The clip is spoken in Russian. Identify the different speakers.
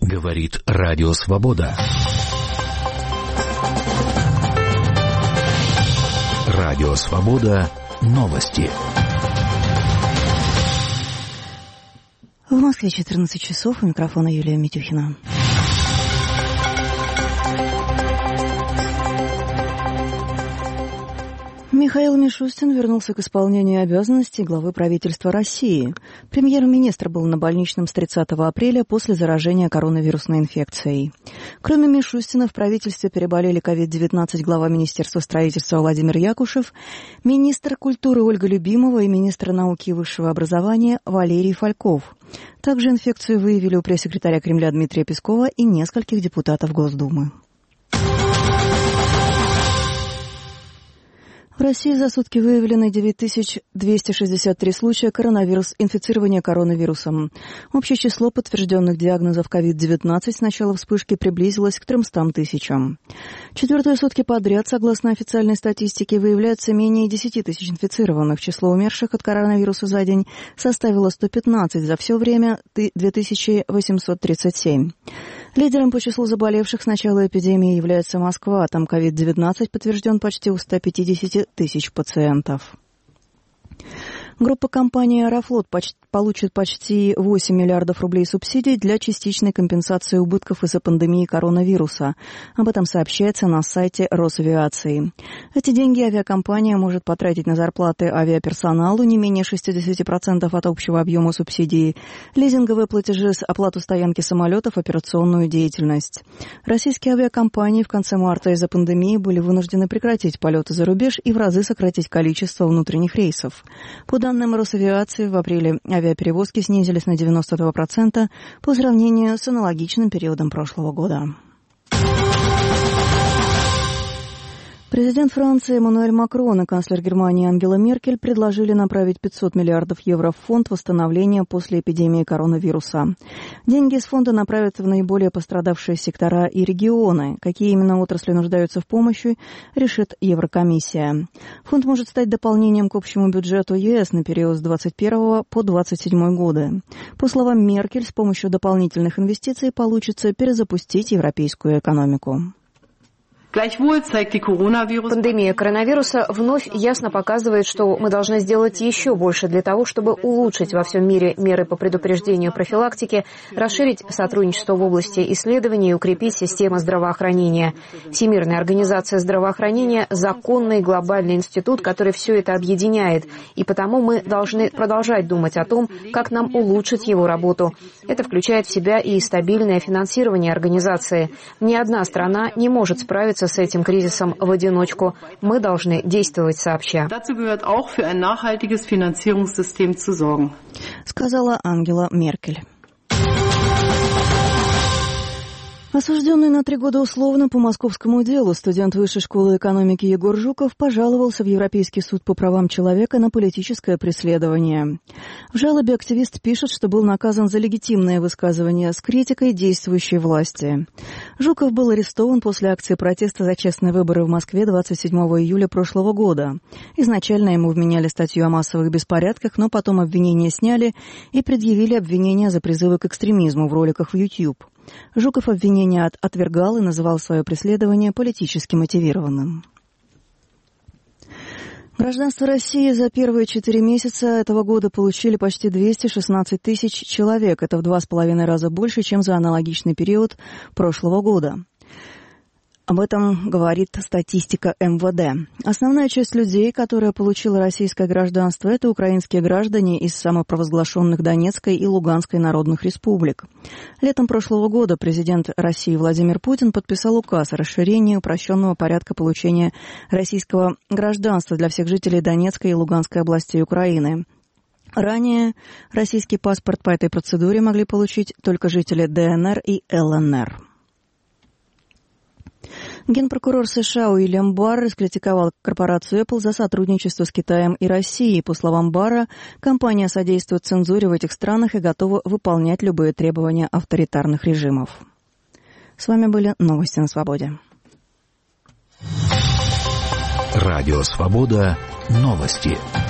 Speaker 1: Говорит Радио Свобода. Радио Свобода. Новости.
Speaker 2: В Москве 14 часов. У микрофона Юлия Митюхина. Михаил Мишустин вернулся к исполнению обязанностей главы правительства России. Премьер-министр был на больничном с 30 апреля после заражения коронавирусной инфекцией. Кроме Мишустина, в правительстве переболели COVID-19 глава Министерства строительства Владимир Якушев, министр культуры Ольга Любимова и министр науки и высшего образования Валерий Фальков. Также инфекцию выявили у пресс-секретаря Кремля Дмитрия Пескова и нескольких депутатов Госдумы. В России за сутки выявлено 9263 случая инфицирования коронавирусом. Общее число подтвержденных диагнозов COVID-19 с начала вспышки приблизилось к 300 тысячам. Четвертые сутки подряд, согласно официальной статистике, выявляется менее 10 тысяч инфицированных. Число умерших от коронавируса за день составило 115, за все время 2837. Лидером по числу заболевших с начала эпидемии является Москва. Там COVID-19 подтвержден почти у 150 тысяч пациентов. Группа компании «Аэрофлот» получит почти 8 миллиардов рублей субсидий для частичной компенсации убытков из-за пандемии коронавируса. Об этом сообщается на сайте Росавиации. Эти деньги авиакомпания может потратить на зарплаты авиаперсоналу не менее 60% от общего объема субсидии, лизинговые платежи, оплату стоянки самолетов, операционную деятельность. Российские авиакомпании в конце марта из-за пандемии были вынуждены прекратить полеты за рубеж и в разы сократить количество внутренних рейсов. По данным Росавиации, в апреле авиаперевозки снизились на 92% по сравнению с аналогичным периодом прошлого года. Президент Франции Эммануэль Макрон и канцлер Германии Ангела Меркель предложили направить 500 миллиардов евро в фонд восстановления после эпидемии коронавируса. Деньги из фонда направят в наиболее пострадавшие сектора и регионы. Какие именно отрасли нуждаются в помощи, решит Еврокомиссия. Фонд может стать дополнением к общему бюджету ЕС на период с 2021 по 2027 годы. По словам Меркель, с помощью дополнительных инвестиций получится перезапустить европейскую экономику.
Speaker 3: Пандемия коронавируса вновь ясно показывает, что мы должны сделать еще больше для того, чтобы улучшить во всем мире меры по предупреждению и профилактике, расширить сотрудничество в области исследований и укрепить систему здравоохранения. Всемирная организация здравоохранения – законный глобальный институт, который все это объединяет, и потому мы должны продолжать думать о том, как нам улучшить его работу. Это включает в себя и стабильное финансирование организации. Ни одна страна не может справиться с этим кризисом в одиночку. Мы должны действовать сообща.
Speaker 2: Сказала Ангела Меркель. Осужденный на 3 года условно по московскому делу студент Высшей школы экономики Егор Жуков пожаловался в Европейский суд по правам человека на политическое преследование. В жалобе активист пишет, что был наказан за легитимное высказывание с критикой действующей власти. Жуков был арестован после акции протеста за честные выборы в Москве 27 июля прошлого года. Изначально ему вменяли статью о массовых беспорядках, но потом обвинения сняли и предъявили обвинения за призывы к экстремизму в роликах в YouTube. Жуков обвинения отвергал и называл свое преследование политически мотивированным. Гражданство России за первые 4 месяца этого года получили почти 216 тысяч человек. Это в 2,5 раза больше, чем за аналогичный период прошлого года. Об этом говорит статистика МВД. Основная часть людей, которая получила российское гражданство, это украинские граждане из самопровозглашенных Донецкой и Луганской народных республик. Летом прошлого года президент России Владимир Путин подписал указ о расширении упрощенного порядка получения российского гражданства для всех жителей Донецкой и Луганской областей Украины. Ранее российский паспорт по этой процедуре могли получить только жители ДНР и ЛНР. Генпрокурор США Уильям Барр раскритиковал корпорацию Apple за сотрудничество с Китаем и Россией. По словам Барра, компания содействует цензуре в этих странах и готова выполнять любые требования авторитарных режимов. С вами были новости на Свободе.
Speaker 1: Радио Свобода. Новости.